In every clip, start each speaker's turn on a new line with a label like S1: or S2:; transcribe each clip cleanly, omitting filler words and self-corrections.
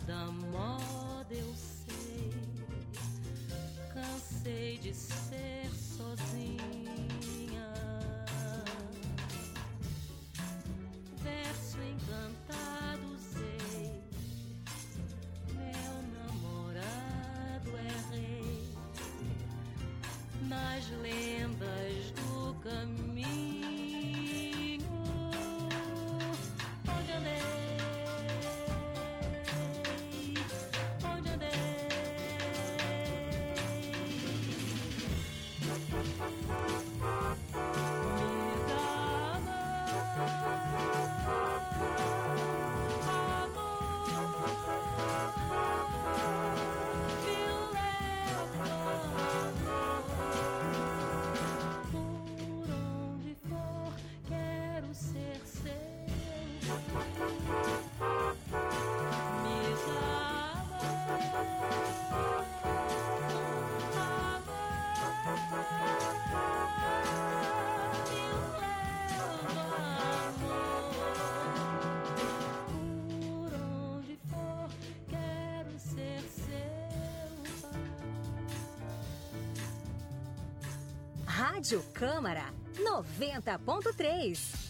S1: da moda eu sei, cansei de ser sozinha. Verso encantado usei, meu namorado é rei nas lendas do caminho. Onde andei, onde andei, me dá por onde for, quero ser seu. Me por onde for, quero ser seu.
S2: Rádio Câmara 90.3.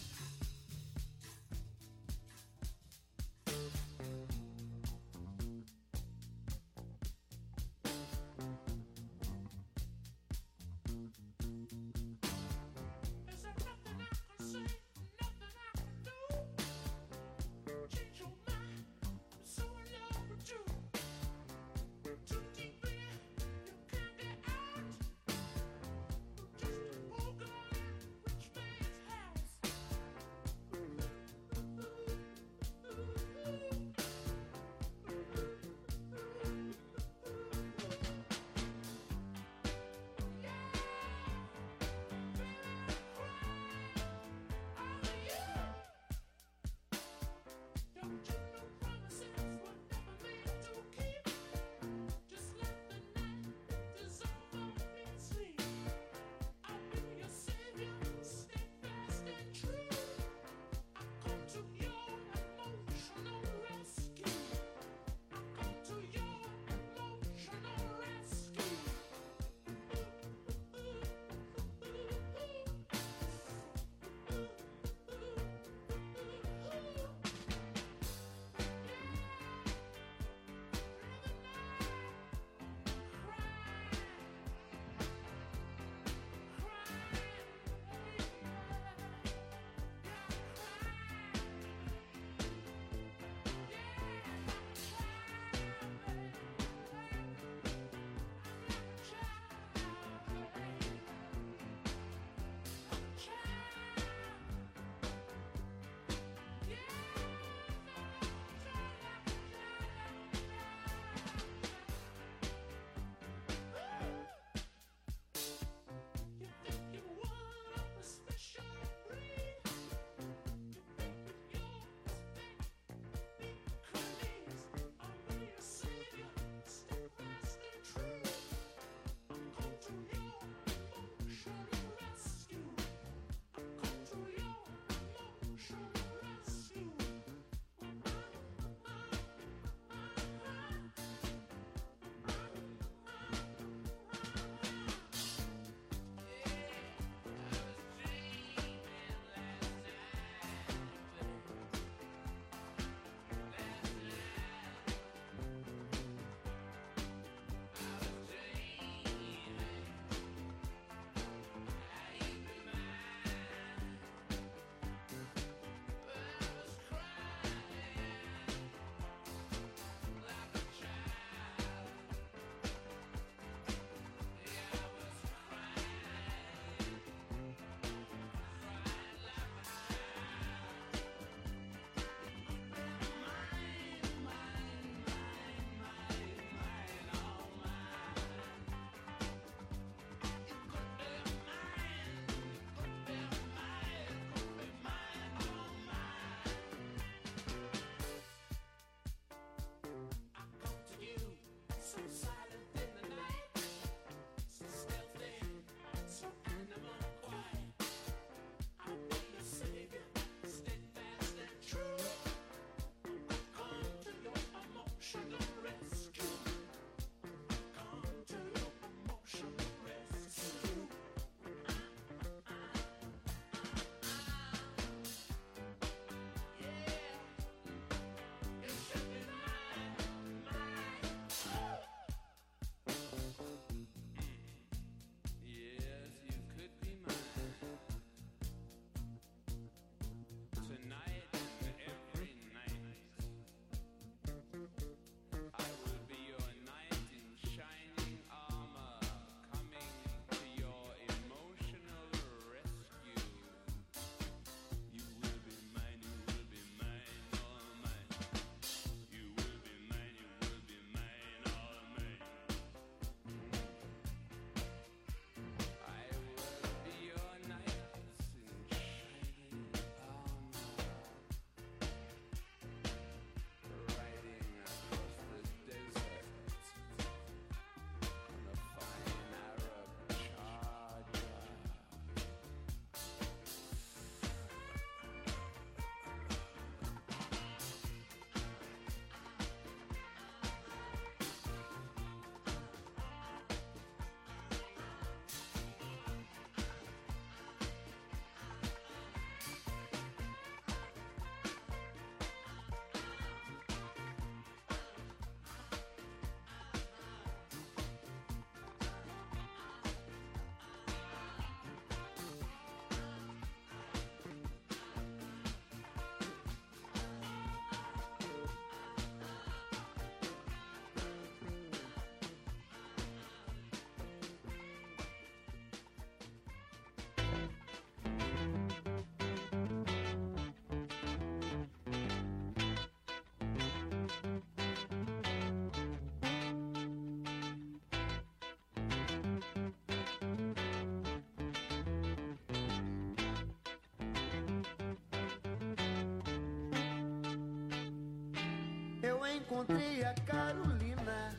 S2: Eu encontrei a Carolina,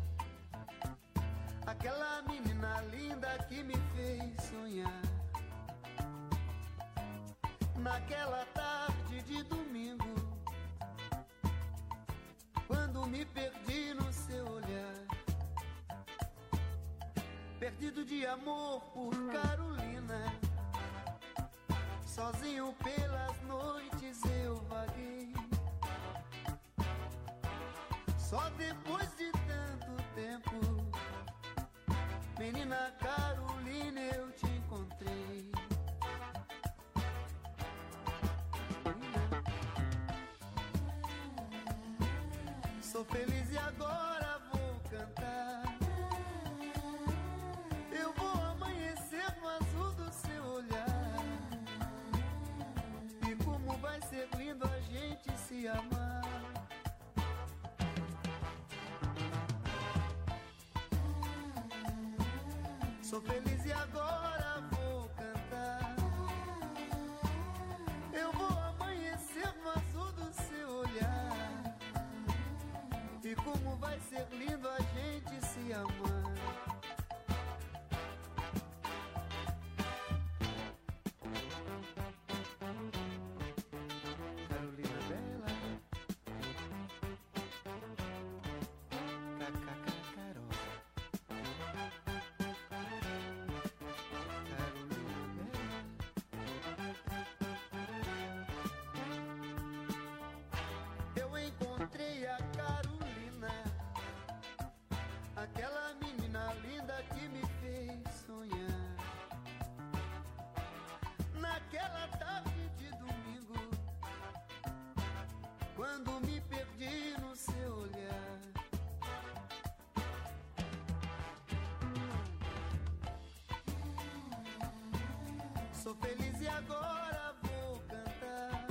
S2: aquela menina linda que me fez sonhar. Naquela tarde de domingo, quando me perdi no seu olhar, perdido de amor por Carolina, sozinho pelas noites eu vaguei. Só depois de tanto tempo, menina Carolina, eu te encontrei. Sou feliz e agora vou cantar. Eu vou amanhecer no azul do seu olhar. E como vai ser lindo a gente se amar. Sou feliz e agora vou cantar. Eu vou amanhecer no azul do seu olhar. E como vai ser lindo a gente se amar. Carolina Bela, Carol. Eu encontrei a Carolina, aquela menina linda que me fez sonhar. Naquela tarde de domingo, quando me perdi no seu olhar. Sou feliz e agora vou cantar.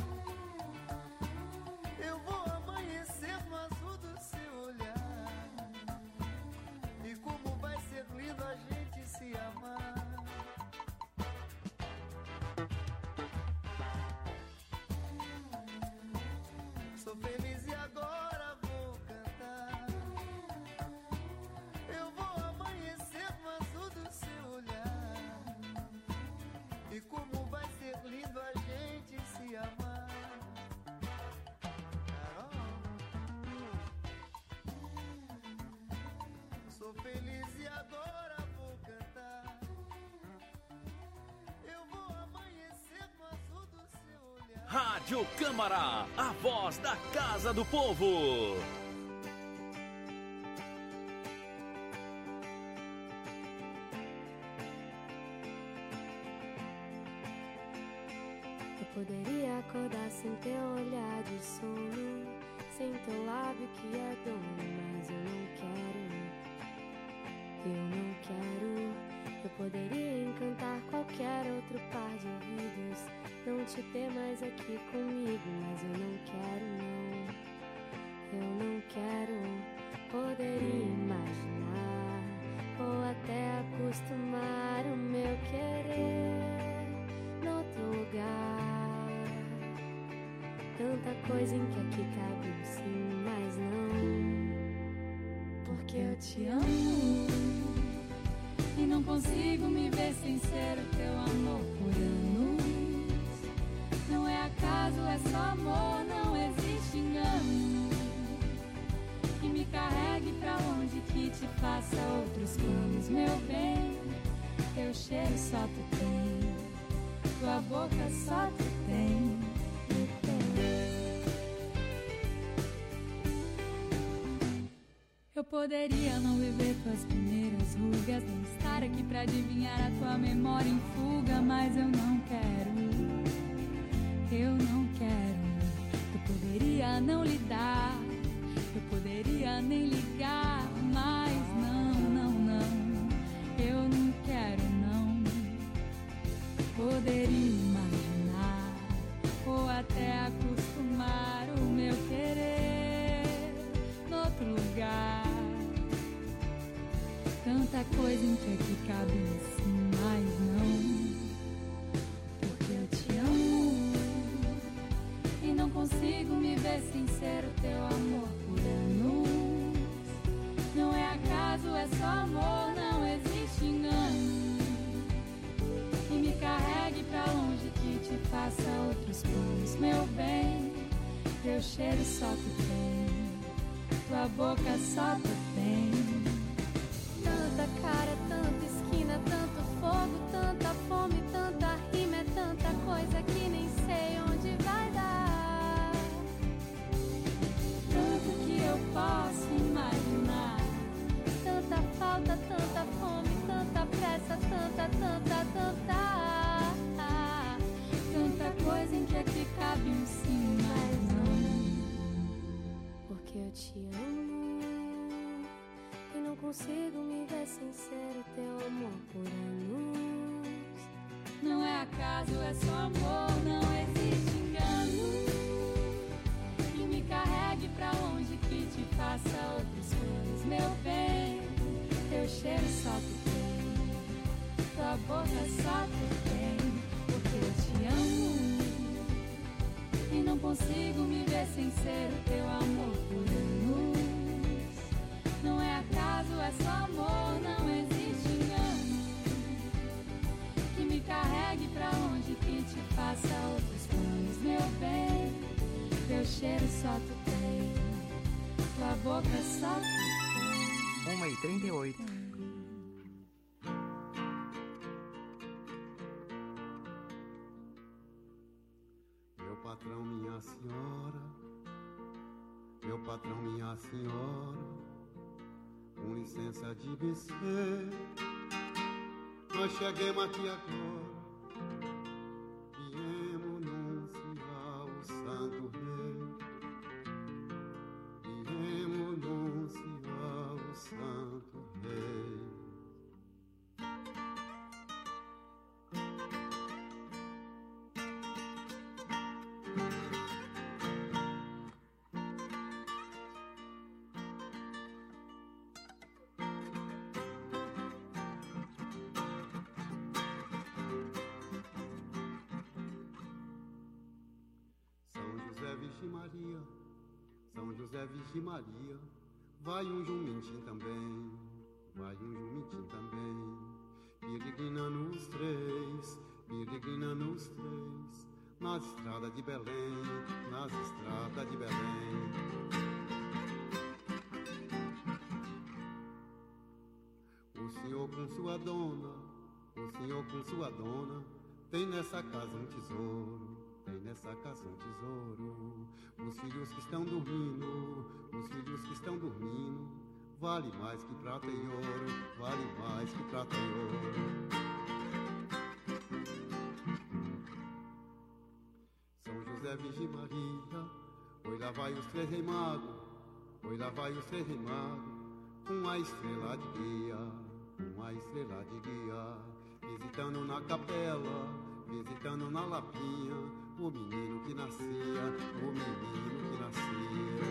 S2: Eu vou amanhecer no azul do seu olhar. E como vai ser lindo a gente se amar. Sou feliz e agora vou cantar. Eu vou amanhecer no azul do seu olhar. E como vai ser lindo a gente se amar. Sou feliz e agora vou cantar. Eu vou amanhecer no azul do seu olhar.
S3: Rádio Câmara, a voz da Casa do Povo.
S1: Eu poderia acordar sem teu olhar de sono, sem teu lábio que é dono, mas eu não quero. Eu não quero. Eu poderia encantar qualquer outro par de ouvidos, não te ter mais aqui comigo, mas eu não quero, não. Eu não quero. Poderia imaginar ou até acostumar o meu querer noutro lugar. Tanta coisa em que aqui cabe um sim, mas não. Porque eu te amo e não consigo me ver sem ser o teu amor por anos. Não é acaso, é só amor, não existe engano. Que me carregue pra longe, que te faça outros planos, meu bem. Teu cheiro só tu tem, tua boca só tu tem. Eu poderia não viver tuas primeiras rugas, nem estar aqui pra adivinhar a tua memória em fuga, mas eu não quero, eu não quero. Eu poderia não lidar, eu poderia nem ligar, mas não, não, não. Eu não quero, não. Poderia imaginar ou até acostumar o meu querer noutro lugar. Tanta coisa em que aqui cabe assim, mas não. Porque eu te amo e não consigo me ver sem ser o teu amor. é só amor, não existe engano. E me carregue pra longe que te faça outros planos, meu bem. Teu cheiro só tu tem, tua boca só tu tem. Tanta cara, tanta esquina, tanto fogo, tanta fome, tanta rima, é tanta coisa que nem sei onde vai dar. Tanto que eu posso imaginar, tanta falta, tanta fome, tanta pressa, tanta coisa em que aqui cabe um sim, mas não. Porque eu te amo e não consigo me ver sem ser o teu amor por anos. Não é acaso, é só amor, não existe engano. E me carregue pra longe que te faça outros planos, meu bem. Teu cheiro só tu tem, tua boca só tu tem. Porque eu te amo e não consigo me ver sem ser o teu amor por anos. Não é acaso, é só amor, não existe engano. Que me carregue pra longe, que te faça outros planos, meu bem. Teu cheiro só tu tem, tua boca só tu tem.
S4: 1h38.
S2: Meu patrão, minha senhora, meu patrão, minha senhora, com licença de vencer, nós chegamos aqui agora, viemos anunciar o Santo Rei, viemos anunciar o Santo Rei. Virgem Maria, São José, Virgem Maria, vai um jumentim também, vai um jumentim também, peregrinando os três, nas estradas de Belém, nas estradas de Belém. O senhor com sua dona, o senhor com sua dona, tem nessa casa um tesouro. Tem nessa casa um tesouro. Os filhos que estão dormindo, os filhos que estão dormindo, vale mais que prata e ouro, vale mais que prata e ouro. São José, Virgem Maria, oi lá vai os três reis magos, oi lá vai os três reis magos, com a estrela de guia, com a estrela de guia, visitando na capela, visitando na lapinha, o menino que nascia, o menino que nascia.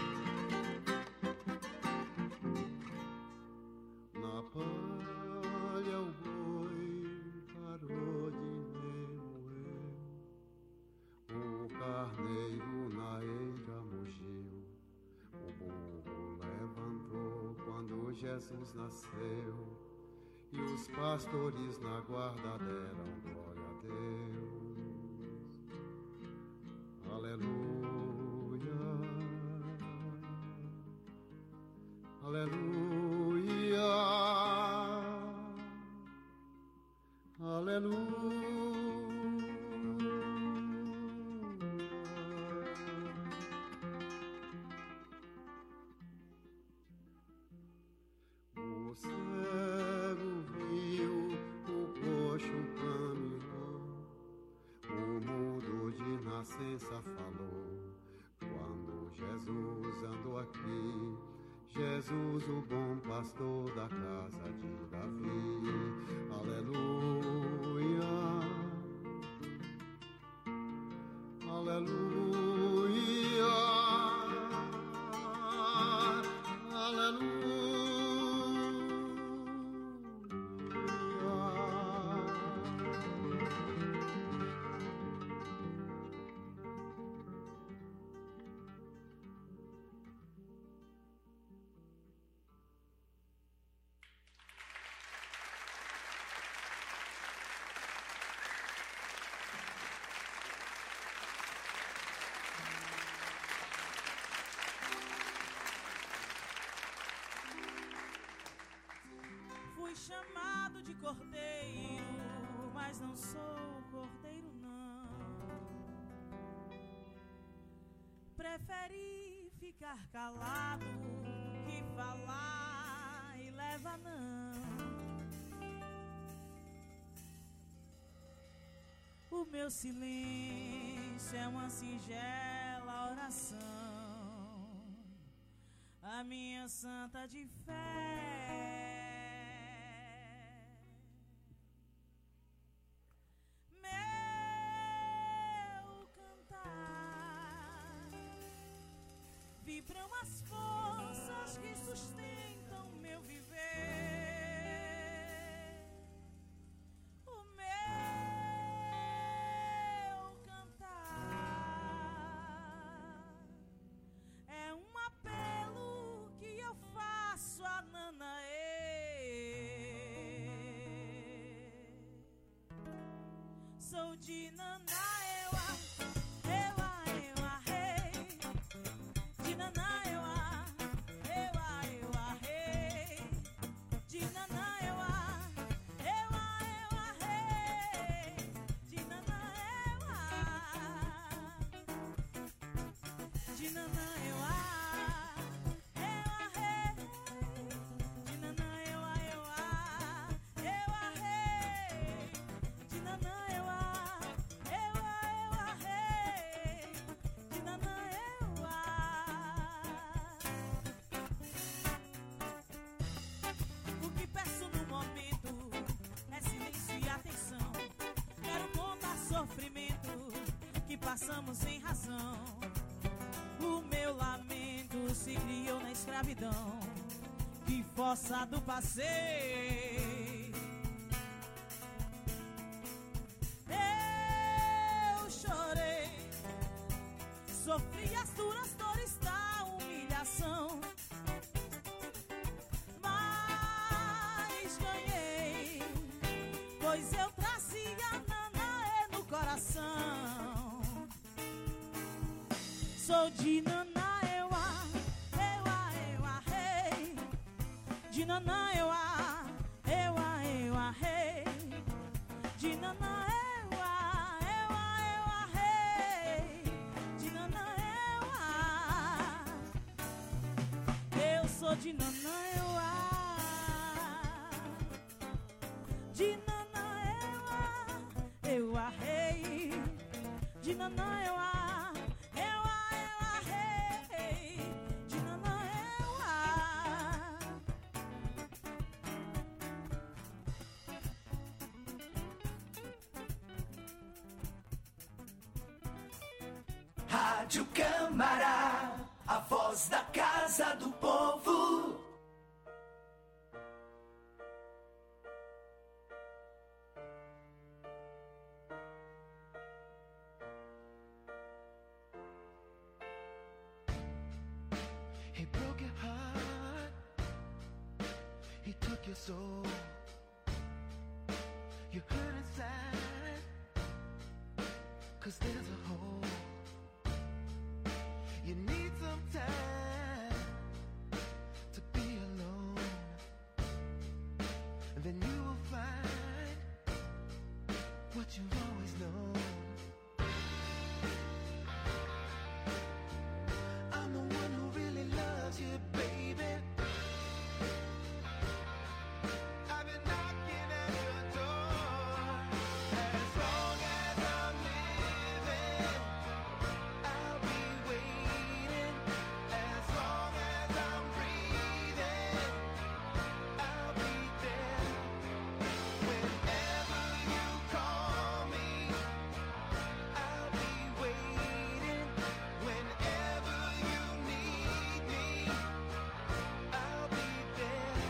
S2: Na palha o boi parou de remoer, o carneiro na eira mugiu, o burro levantou quando Jesus nasceu, e os pastores na guarda deram glória a Deus. Aleluia, aleluia, aleluia. O cego viu, o coxo caminhou, o mudo de nascença falou, quando Jesus andou aqui, Jesus o bom pastor da casa de Davi. Aleluia, aleluia, aleluia.
S5: chamado de cordeiro, mas não sou cordeiro não. Preferi ficar calado que falar e leva não. O meu silêncio é uma singela oração, a minha santa de fé. Meu cantar vibram as forças que sustentam meu viver. O meu cantar é um apelo que eu faço a Nanaê. Sou de Nanaewa, ewa, ewa, rei. De Nanaewa, ewa, ewa, rei. De Nanaewa, ewa, ewa, rei. De Nanaewa, de Nanaewa, ewa, rei. De Nanaewa, ewa, ewa, rei. De Nanaewa, ewa, ewa, rei. De Nanaewa. O que peço no momento é silêncio e atenção. Quero contar sofrimento que passamos sem razão. O meu lamento se criou na escravidão, que forçado passei. Eu chorei, sofri as duras dores da humilhação, mas ganhei, pois eu trazia Nanaê no coração. Sou de Nanaewa, ewa, ewa, rei. De Nanaewa, ewa, ewa, rei. De Nanaewa, ewa, ewa, rei. De Nanaewa, eu sou de Nanaewa. De Nanaewa, ewa, rei. De Nanaewa, ewa, ewa, rei. De Nanaewa.
S6: Rádio Câmara, a voz da Casa do Povo.
S7: He broke your heart, he took your soul. You hurt inside, 'cause there's a hole. You need some time to be alone, and then you will find what you've always known. I'm the one who really loves you, baby. I've been knocking at your door. As long as I'm living, I'll be waiting. As long as I'm breathing, I'll be there. Whenever you call me, I'll be waiting. Whenever you need me, I'll be there.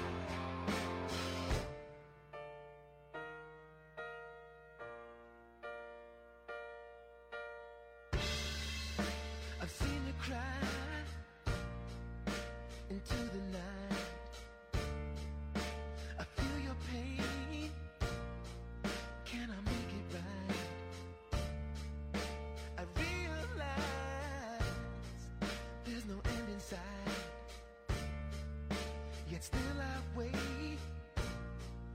S7: I've seen you cry into the night. I feel your pain. Can I make it right? I realize there's no end in sight. Yet still I wait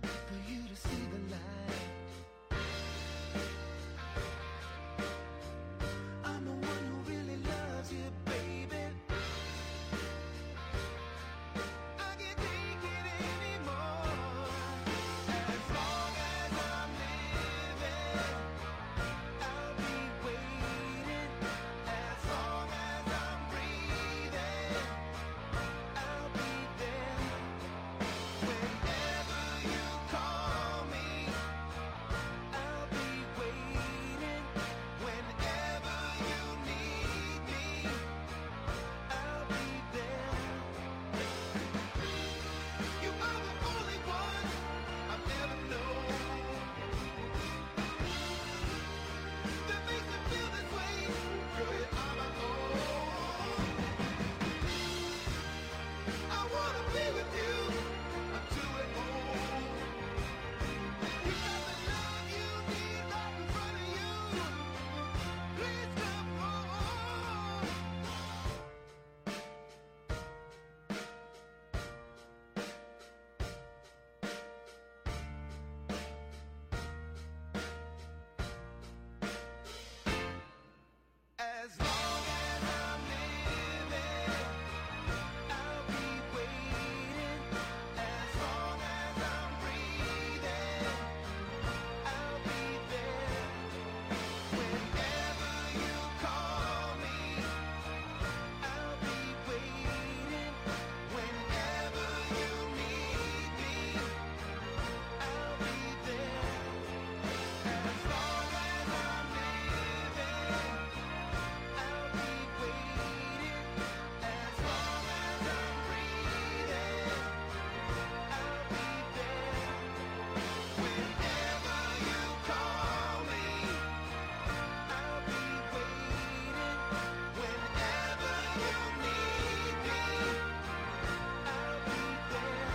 S7: Whenever you call me, I'll be waiting. Whenever you need me, I'll be there.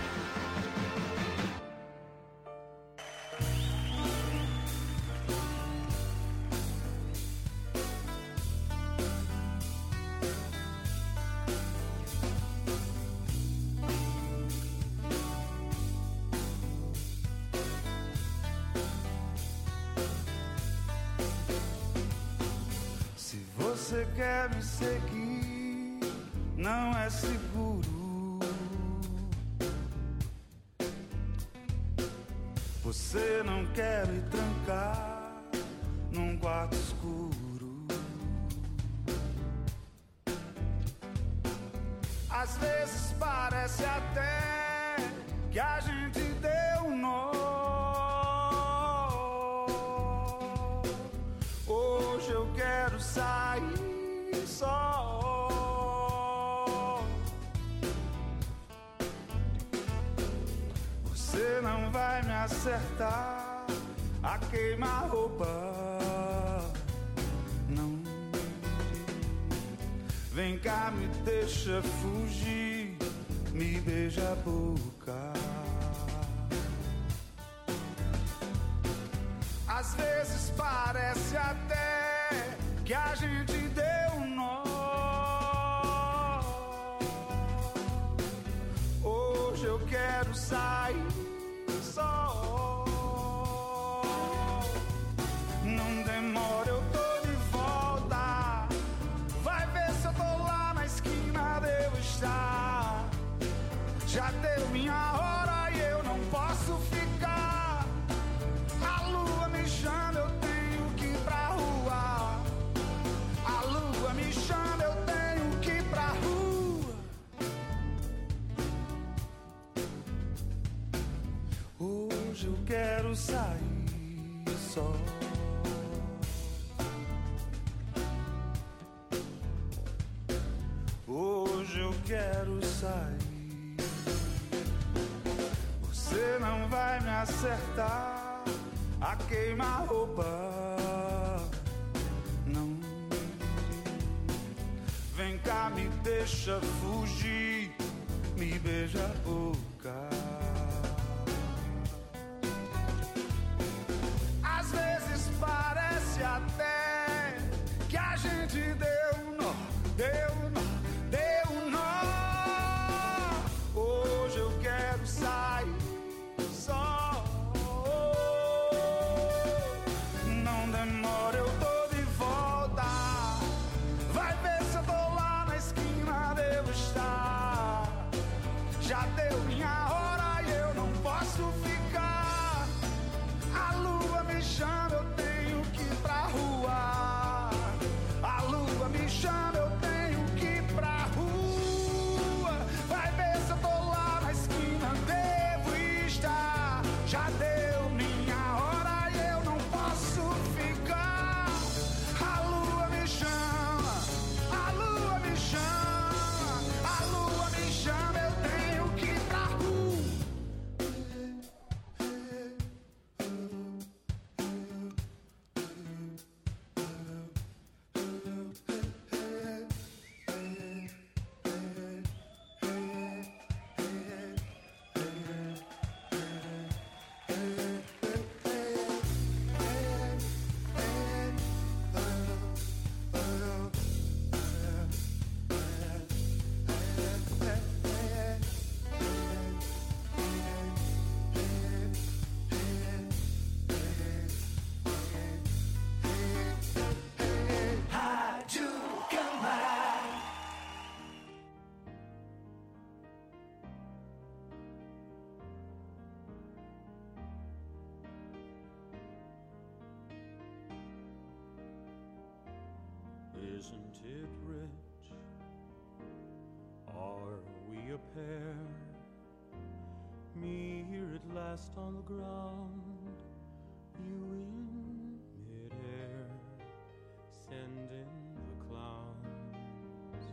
S8: Se você quer me seguir, não é seguro. Você não quer me trancar num quarto escuro. Às vezes parece até que a gente deu um nó. Hoje eu quero sair só. Você não vai me acertar a queima-roupa, não. Vem cá, me deixa fugir, me beija a boca. Às vezes parece até que a gente deu um nó. Hoje eu quero sair só. Não demora, eu tô de volta. Vai ver se eu tô lá na esquina, devo estar. Já deu minha hora e eu não posso ficar. A lua me chama, eu tenho que ir pra rua. A lua me chama, eu tenho que ir pra rua. Hoje eu quero sair só. Hoje eu quero sair. Você não vai me acertar a queima-roupa, não. Vem cá, me deixa fugir, me beija a boca. Às vezes parece até que a gente deu um nó, deu um nó, deu um nó. Hoje eu quero sair só. Não demora, eu tô de volta. Vai ver se eu tô lá na esquina, devo estar. Já deu minha hora e eu não posso ficar. A lua me chama, eu tenho que ir pra rua. A lua me chama, eu tenho que ir pra rua. Vai ver se eu tô lá na esquina, devo estar. Já deu minha hora e eu não posso ficar. A lua me chama, a lua me chama, a lua me chama, eu tenho que ir pra rua.
S6: Rádio Câmara.
S9: Isn't it rich? Are we a pair? Me here at last on the ground, you in midair, sending the clowns.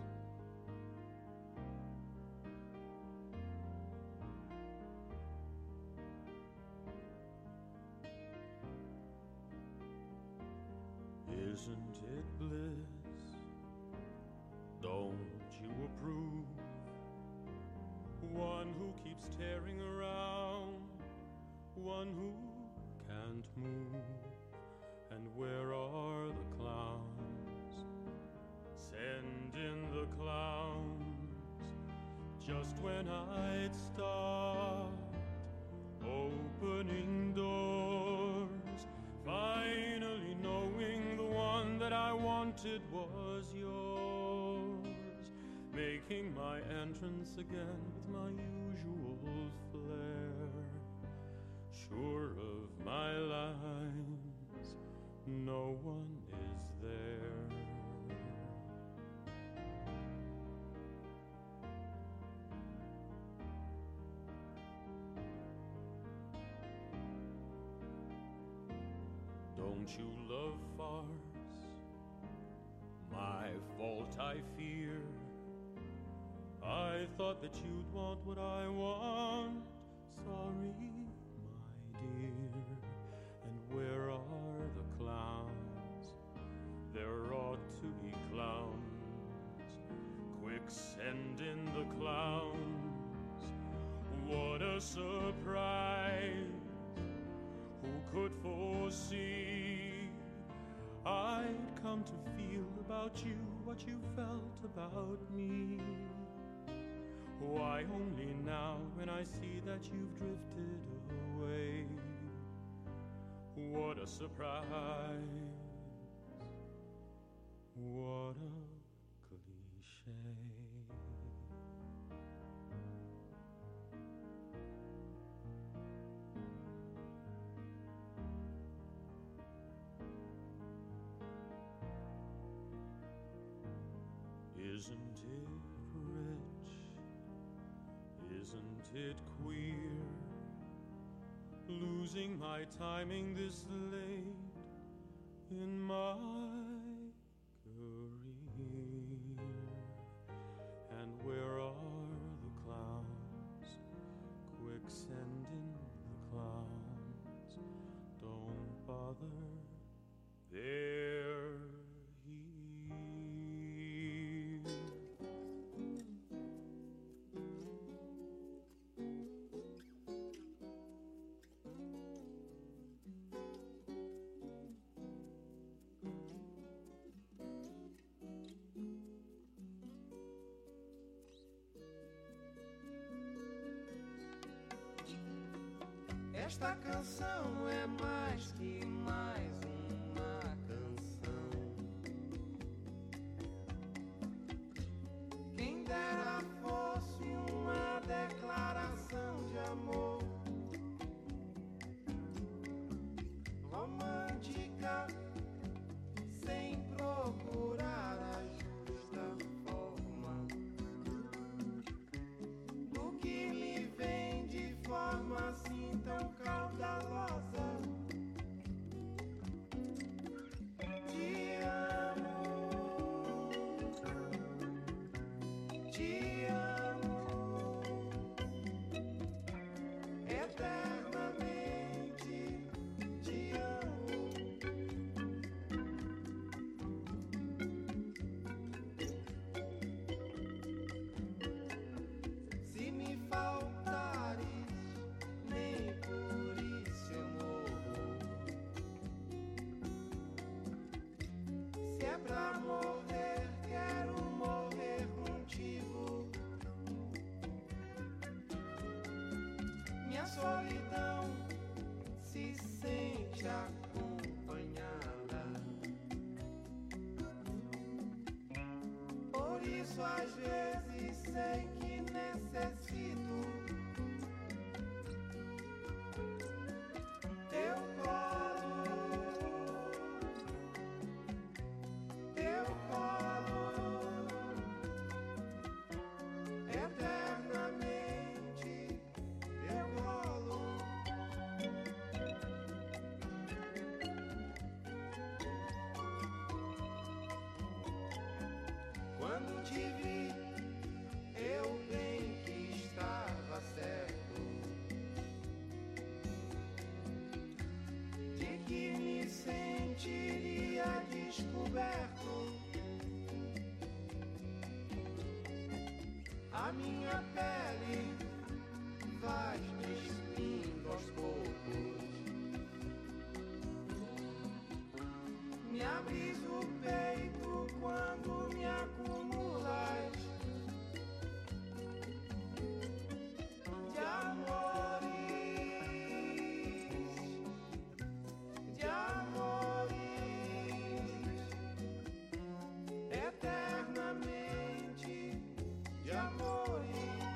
S9: Isn't it bliss? Don't you approve? One who keeps tearing around, one who can't move. And where are the clowns? Send in the clowns. Just when I'd start opening doors, finally knowing the one that I wanted was yours, making my entrance again with my usual flair, sure of my lines, no one is there. Don't you love farce? My fault, I fear. I thought that you'd want what I want. Sorry, my dear. And where are the clowns? There ought to be clowns. Quick, send in the clowns. What a surprise! Who could foresee I'd come to feel about you what you felt about me? Why only now when I see that you've drifted away? What a surprise, what a cliché. Isn't it rich? Isn't it queer? Losing my timing this late in my career. And where are the clowns? Quick, send in the clowns. Don't bother, they're
S10: Esta canção é mais que mais uma canção. Quem dera fosse uma declaração de amor romântica, sem procurar a justa forma do que lhe vem de forma assim tão caudalosa. Te amo, te amo, eternamente te amo. Se me faltares, nem por isso eu morro. Se é pra morrer, quero morrer contigo. Minha solidão se sente acompanhada. Por isso às vezes sei que necessito teu colo, eternamente teu colo. Quando te vi, eu bem que estava certo de que me sentiria descoberto. perto, a minha pele vai despindo aos poucos. Me abris o peito quando me acumulas de amores, de amores, eternamente de amores.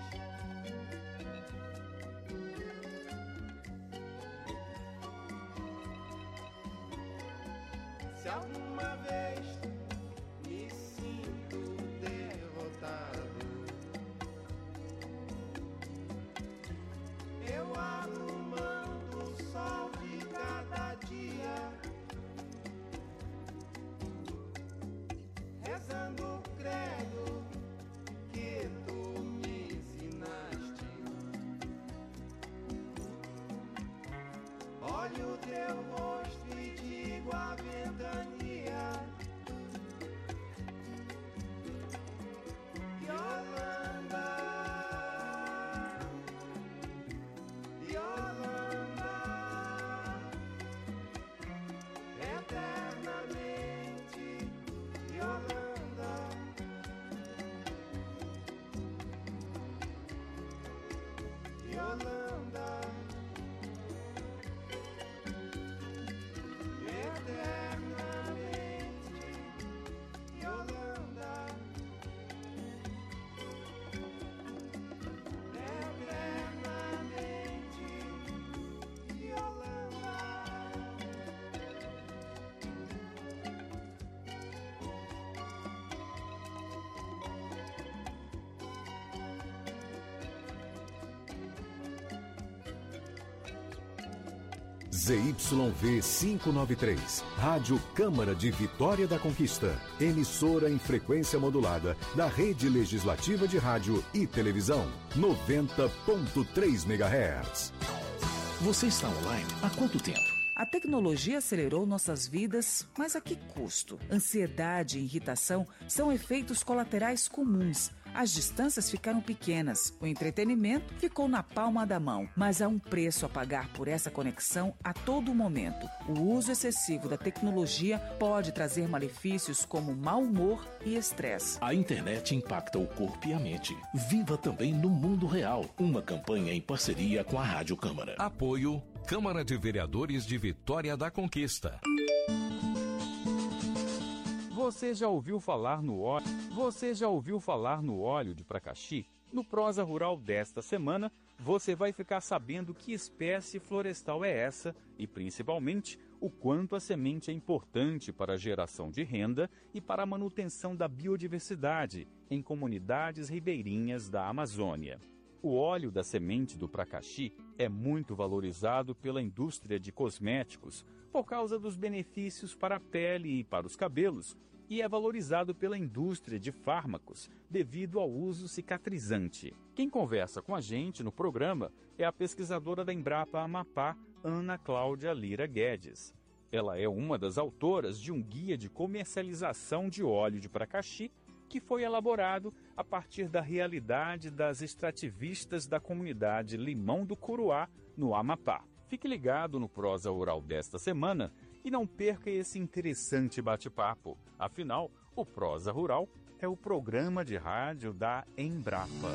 S10: Se alguma vez me sinto derrotado, eu abro mão do sol de cada dia, rezando o credo que tu me ensinaste. Olho teu rosto e digo a ventania, Yolanda, Yolanda, eternamente Yolanda, Yolanda, eternamente Yolanda, eternamente Yolanda.
S11: ZYV 593, Rádio Câmara de Vitória da Conquista, emissora em frequência modulada da Rede Legislativa de Rádio e Televisão, 90.3 MHz.
S3: Você está online há quanto tempo?
S12: A tecnologia acelerou nossas vidas, mas a que custo? Ansiedade e irritação são efeitos colaterais comuns. As distâncias ficaram pequenas, o entretenimento ficou na palma da mão, mas há um preço a pagar por essa conexão a todo momento. O uso excessivo da tecnologia pode trazer malefícios como mau humor e estresse.
S3: A internet impacta o corpo e a mente. Viva também no mundo real. Uma campanha em parceria com a Rádio Câmara.
S11: Apoio Câmara de Vereadores de Vitória da Conquista.
S13: Você já ouviu falar no óleo? Você já ouviu falar no óleo de Pracaxi? No Prosa Rural desta semana, você vai ficar sabendo que espécie florestal é essa e, principalmente, o quanto a semente é importante para a geração de renda e para a manutenção da biodiversidade em comunidades ribeirinhas da Amazônia. O óleo da semente do Pracaxi é muito valorizado pela indústria de cosméticos por causa dos benefícios para a pele e para os cabelos, e é valorizado pela indústria de fármacos devido ao uso cicatrizante. Quem conversa com a gente no programa é a pesquisadora da Embrapa Amapá, Ana Cláudia Lira Guedes. Ela é uma das autoras de um guia de comercialização de óleo de Pracaxi que foi elaborado a partir da realidade das extrativistas da comunidade Limão do Curuá, no Amapá. Fique ligado no Prosa Rural desta semana e não perca esse interessante bate-papo. Afinal, o Prosa Rural é o programa de rádio da Embrapa.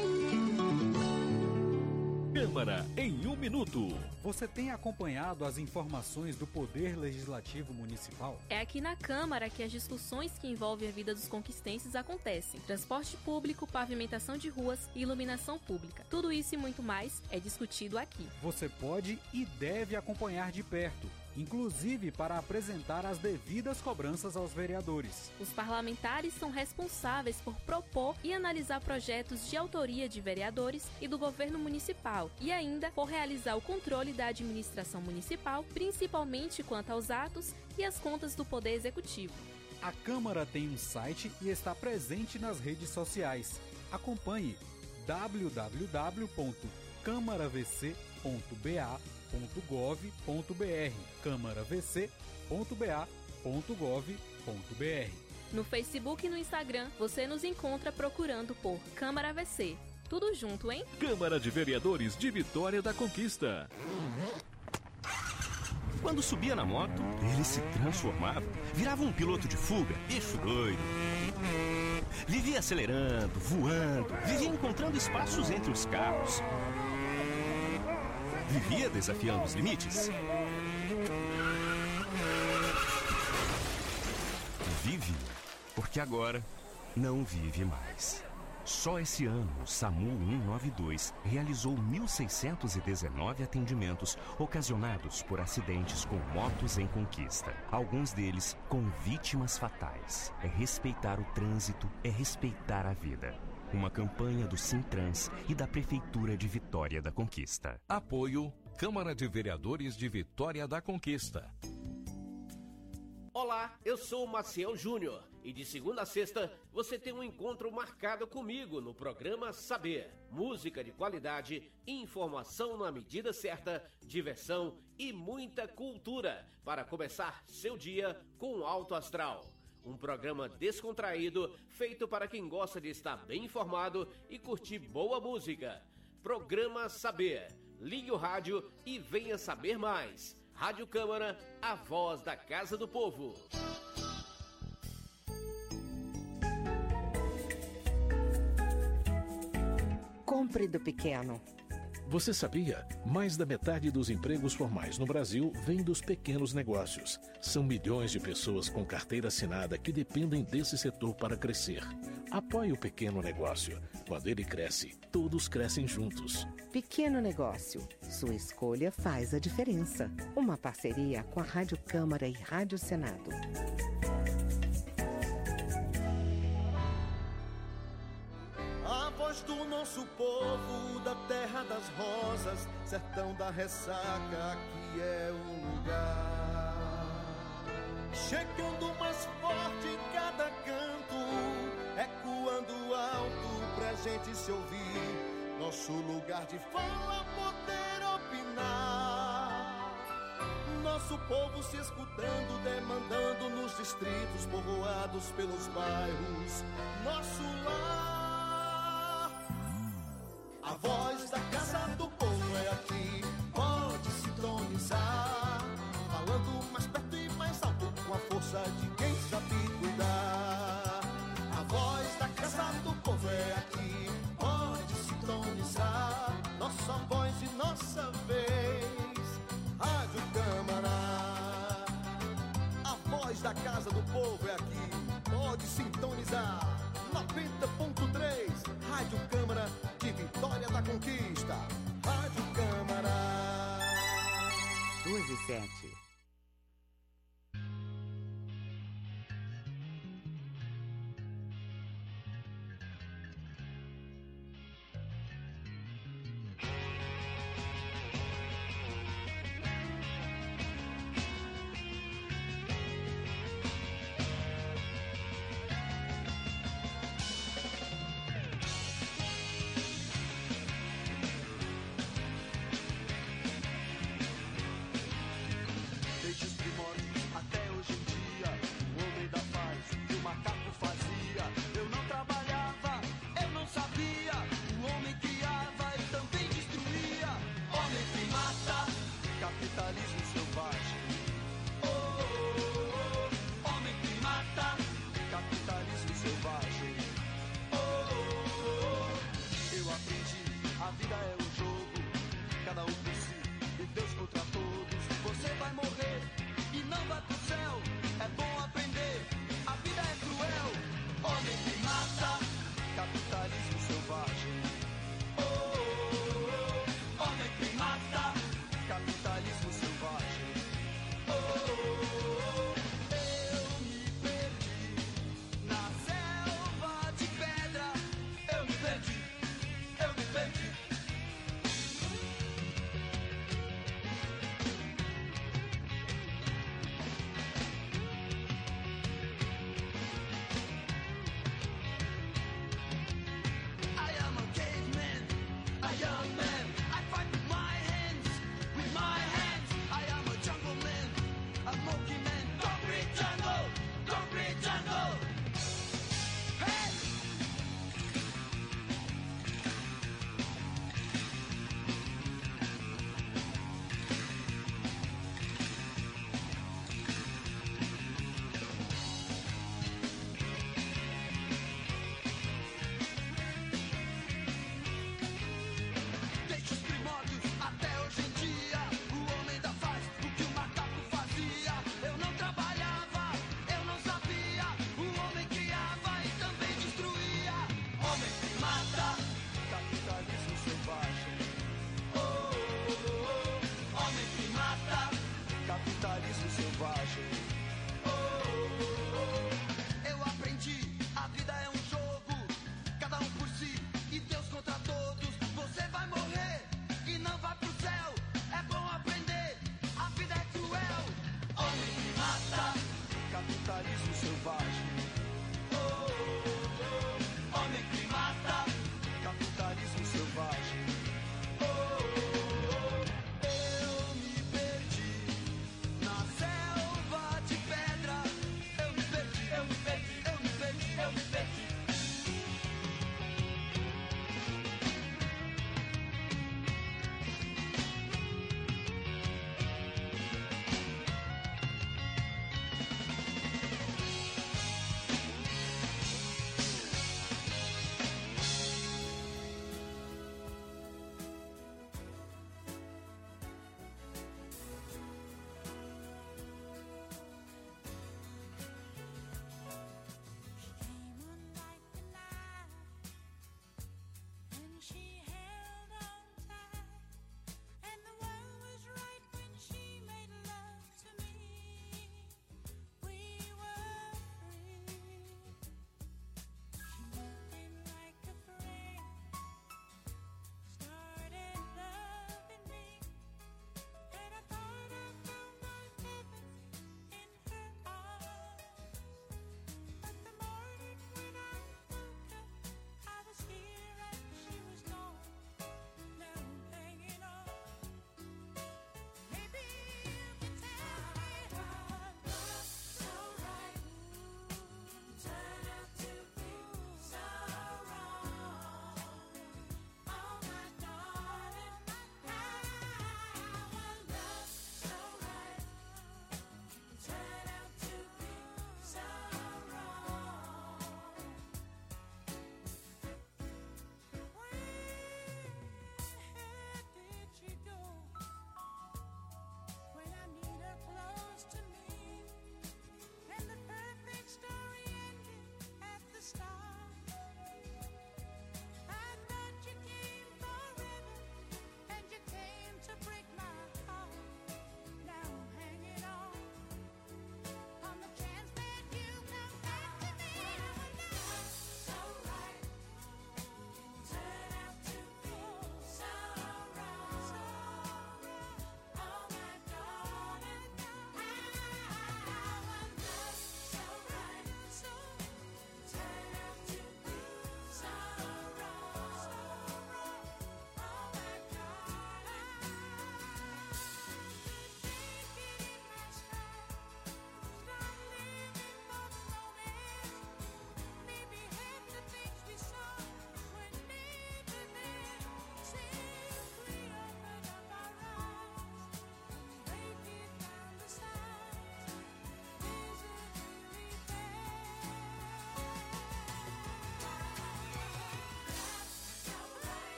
S3: Câmara em 1 minuto.
S14: Você tem acompanhado as informações do Poder Legislativo Municipal?
S15: É aqui na Câmara que as discussões que envolvem a vida dos conquistenses acontecem. Transporte público, pavimentação de ruas e iluminação pública. Tudo isso e muito mais é discutido aqui.
S14: Você pode e deve acompanhar de perto, inclusive para apresentar as devidas cobranças aos vereadores.
S15: Os parlamentares são responsáveis por propor e analisar projetos de autoria de vereadores e do governo municipal e ainda por realizar o controle da administração municipal, principalmente quanto aos atos e as contas do Poder Executivo.
S14: A Câmara tem um site e está presente nas redes sociais. Acompanhe www.câmaravc.ba.gov.br câmaravc.ba.gov.br.
S15: No Facebook e no Instagram, você nos encontra procurando por Câmara AVC. Tudo junto, hein?
S3: Câmara de Vereadores de Vitória da Conquista.
S16: Quando subia na moto, ele se transformava, virava um piloto de fuga, bicho doido. Vivia acelerando, voando, vivia encontrando espaços entre os carros. Vivia desafiando os limites. Vive, porque agora não vive mais. Só esse ano, o SAMU 192 realizou 1.619 atendimentos ocasionados por acidentes com motos em Conquista. Alguns deles com vítimas fatais. É respeitar o trânsito, é respeitar a vida. Uma campanha do Sintrans e da Prefeitura de Vitória da Conquista.
S3: Apoio Câmara de Vereadores de Vitória da Conquista.
S17: Olá, eu sou o Maciel Júnior e de segunda a sexta você tem um encontro marcado comigo no programa Saber. Música de qualidade, informação na medida certa, diversão e muita cultura para começar seu dia com alto astral. Um programa descontraído, feito para quem gosta de estar bem informado e curtir boa música. Programa Saber. Ligue o rádio e venha saber mais. Rádio Câmara, a voz da Casa do Povo.
S18: Compre do pequeno.
S3: Você sabia? Mais da metade dos empregos formais no Brasil vem dos pequenos negócios. São milhões de pessoas com carteira assinada que dependem desse setor para crescer. Apoie o pequeno negócio. Quando ele cresce, todos crescem juntos.
S18: Pequeno negócio. Sua escolha faz a diferença. Uma parceria com a Rádio Câmara e Rádio Senado.
S10: A voz do nosso povo, da terra das rosas, sertão da ressaca, aqui é o lugar. Chegando mais forte em cada canto, ecoando alto pra gente se ouvir. Nosso lugar de fala, poder opinar. Nosso povo se escutando, demandando nos distritos, povoados pelos bairros. Nosso lar. A voz da Casa do Povo é aqui, pode sintonizar. Falando mais perto e mais alto, com a força de quem sabe cuidar. A voz da Casa do Povo é aqui, pode sintonizar. Nossa voz e nossa vez, Rádio Câmara. A voz da Casa do Povo é aqui, pode sintonizar. 90.3, Rádio Câmara de Vitória da Conquista. Rádio Câmara.
S4: 2:07.
S10: mata. Capitalismo selvagem. Eu aprendi, a vida é um jogo, cada um por si e Deus contra todos. Você vai morrer e não vai pro céu. É bom aprender, a vida é cruel. Homem que mata. Capitalismo selvagem. Homem que mata. Capitalismo selvagem. Eu me perdi na selva de pedra. Eu me perdi, eu me perdi, eu me perdi, eu me perdi.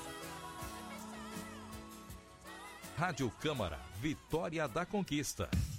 S19: Rádio Câmara, Vitória da Conquista.